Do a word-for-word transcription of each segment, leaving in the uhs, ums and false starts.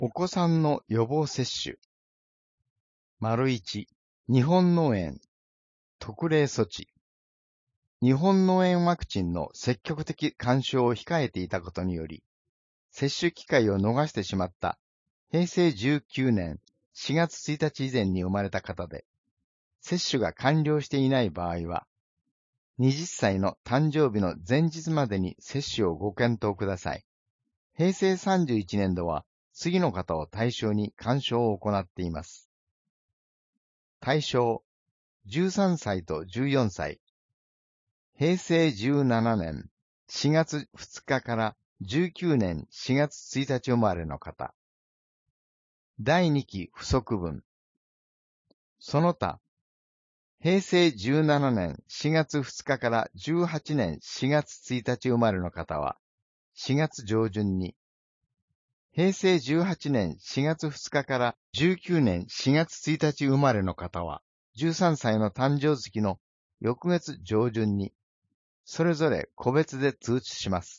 お子さんの予防接種。丸一、日本脳炎特例措置。日本脳炎ワクチンの積極的勧奨を控えていたことにより、接種機会を逃してしまったへいせいじゅうきゅうねんしがつついたち以前に生まれた方で、接種が完了していない場合は、はたちの誕生日の前日までに接種をご検討ください。へいせいさんじゅういちねんどは次の方を対象に勧奨を行っています。対象、じゅうさんさいとじゅうよんさい。へいせいじゅうななねんしがつふつかからじゅうきゅうねんしがつついたち生まれの方。だいにき不足分。その他、へいせいじゅうななねんしがつふつかからじゅうはちねんしがつついたち生まれの方は、しがつじょうじゅんに、へいせいじゅうはちねんしがつふつかからじゅうきゅうねんしがつついたち生まれの方は、じゅうさんさいの誕生月の翌月上旬に、それぞれ個別で通知します。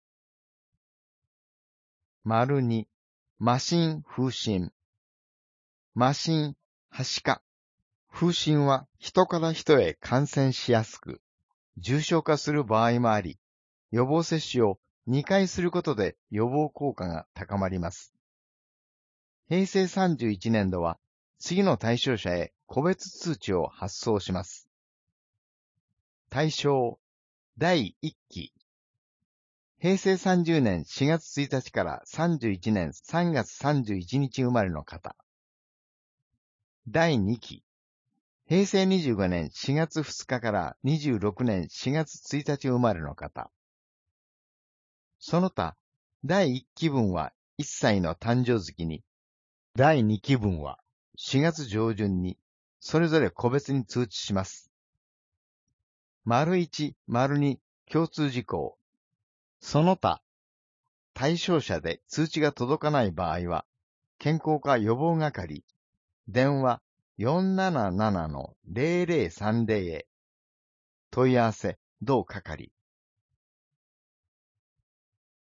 丸に、麻疹風疹。麻疹、はしか。風疹は人から人へ感染しやすく、重症化する場合もあり、予防接種をにかいすることで予防効果が高まります。へいせいさんじゅういちねんどは次の対象者へ個別通知を発送します。対象、だいいっき。へいせいさんじゅうねんしがつついたちからさんじゅういちねんさんがつさんじゅういちにち生まれの方。だいにき。へいせいにじゅうごねんしがつふつかからにじゅうろくねんしがつついたち生まれの方。その他、だいいっきぶんはいっさいの誕生月に、だいにきぶんはしがつじょうじゅんに、それぞれ個別に通知します。丸いち、丸に共通事項。その他、対象者で通知が届かない場合は、健康課予防係、電話 よんなななのゼロゼロさんゼロ へ問い合わせ同係。